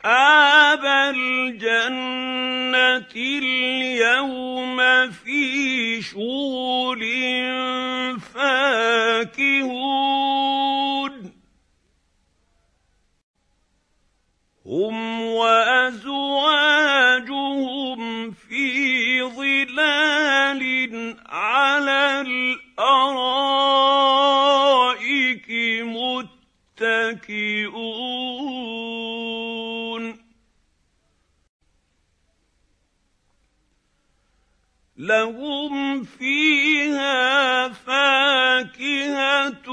أصحاب الجنة اليوم في شغل فاكهون هم وأزواجهم في ظلال على الأرائك متكئون لهم فيها فاكهة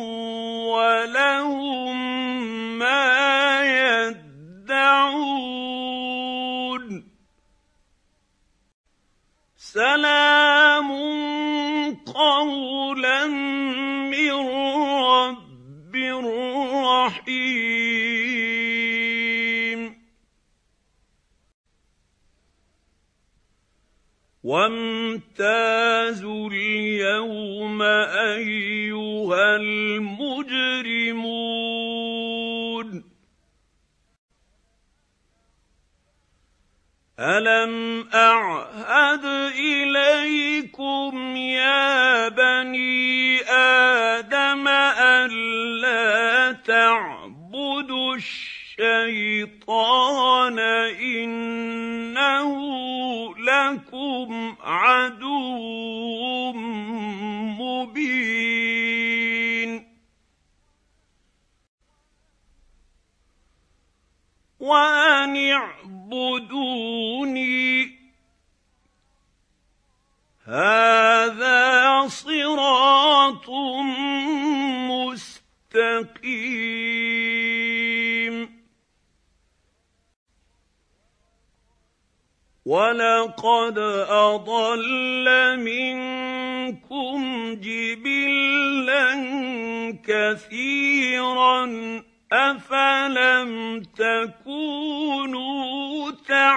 ولهم ما يدعون سلام قولا من رب رحيم وامتازوا اليوم أيها المجرمون ألم أعهد إليكم يا بني آدم ألا تعبدوا الشيطان إنه لكم عدو مبين وأن اعبدوني هذا صراط مستقيم ولقد أضل منكم جبلا كثيرا أفلم تكونوا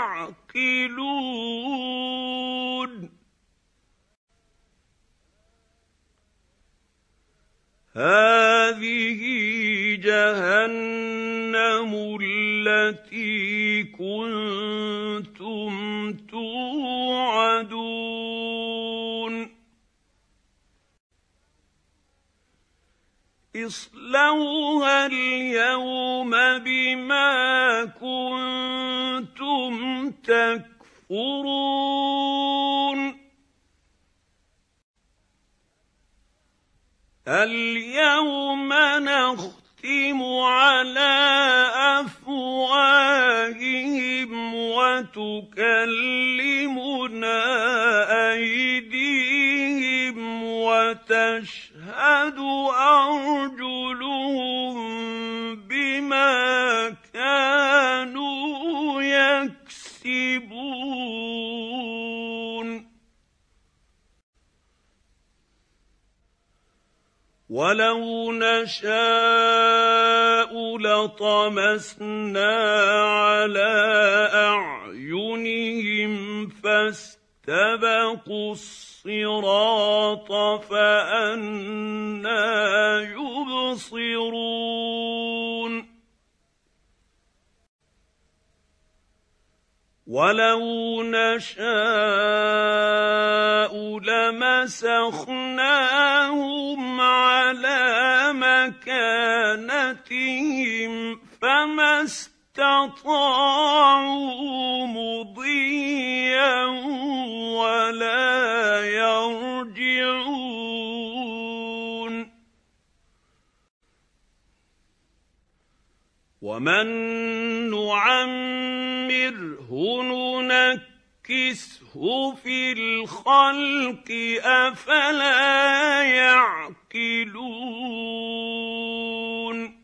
تعقلون هذه جهنم التي كنتم توعدون اصلوها اليوم بما كنتم تكفرون اليوم نختم على أفواههم وتكلمنا أيديهم وتشهد أرجلهم بما كانوا يكسبون ولو نشاء لطمسنا على أعينهم فاستبقوا الصراط فأنى يبصرون ولو نشاء لمسخناهم على مكانتهم فما استطاعوا مضيا ولا يرجعون ومن نعمره ننكسه في الخلق أفلا يعقلون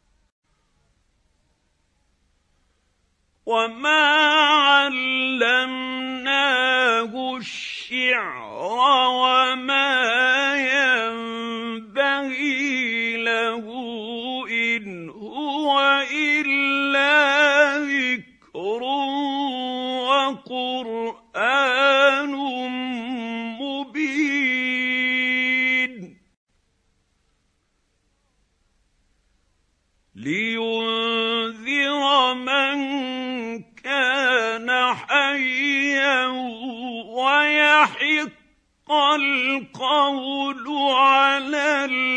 وما علمناه الشعر وما ينبغي له إن هو إلا ذكر وقرآن مبين لينذر من وَيَحِقَّ الْقَوْلُ عَلَى